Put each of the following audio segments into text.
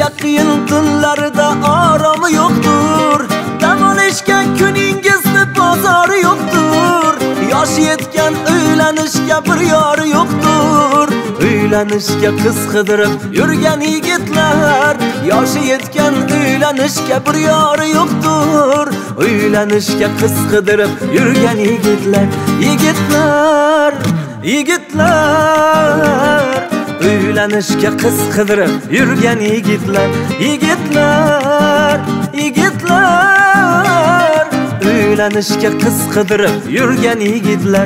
Ishga qiyin tunlarda oromi yo'qdir. Dam olishga kuningizni bozori yo'qdir. Yoshi yetgan uylanishga bir yori yo'qdir. Uylanishga qiz qidirib yurgan yigitlar, yoshi yetgan uylanishga bir yori yo'qdir. Uylanishga qiz qidirib yurgan yigitlar, yigitlar, yigitlar. Uylanishga qiz qidirib yurgan yigitlar, yigitlar, yigitlar. Uylanishga qiz qidirib yurgan yigitlar.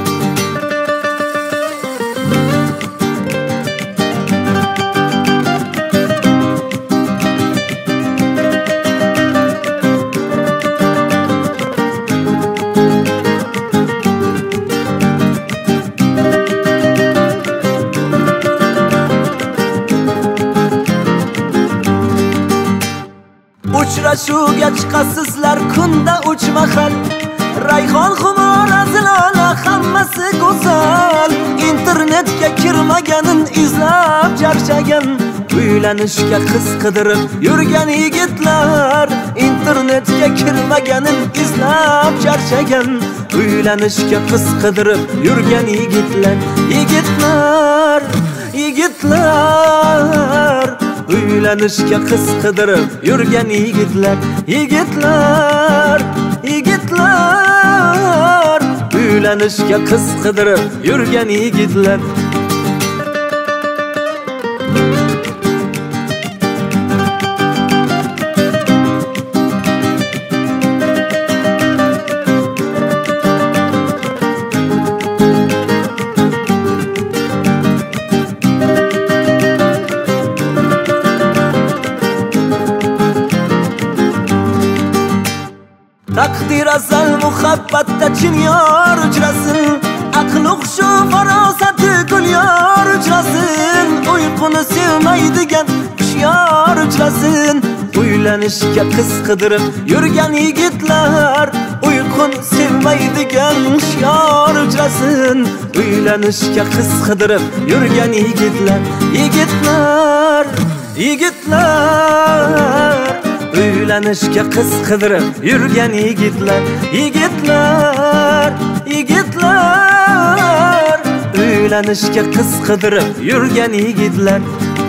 Uchrashuvga chiqasizlar kunda 3 mahal. Rayhon xumor azlola hammasi go'zal. Internetga kirmaganin izlab charchagan. Uylanishga qiz qidirib yurgan yigitlar, internetga kirmaganin izlab charchagan. Uylanishga qiz qidirib yurgan yigitlar, yigitlar, yigitlar. Uylanishga qiz qidirib yurgan yigitlar, yigitlar, yigitlar. Uylanishga qiz qidirib yurgan yigitlar. Taqdir azal muhabbatda chin yor uchrasin. Aql hushi farosati gul yor uchrasin. Uyquni sevmaydigan hushyor uchrasin. Uylanishga qiz qidirib yurgan yigitlar, uyqun sevmaydigan hushyor uchrasin. Uylanishga qiz qidirib yurgan yigitlar, yigitlar, yigitlar. Uylanishga qiz qidirib yurgan yigitlar, yigitlar, yigitlar. Uylanishga qiz qidirib yurgan yigitlar.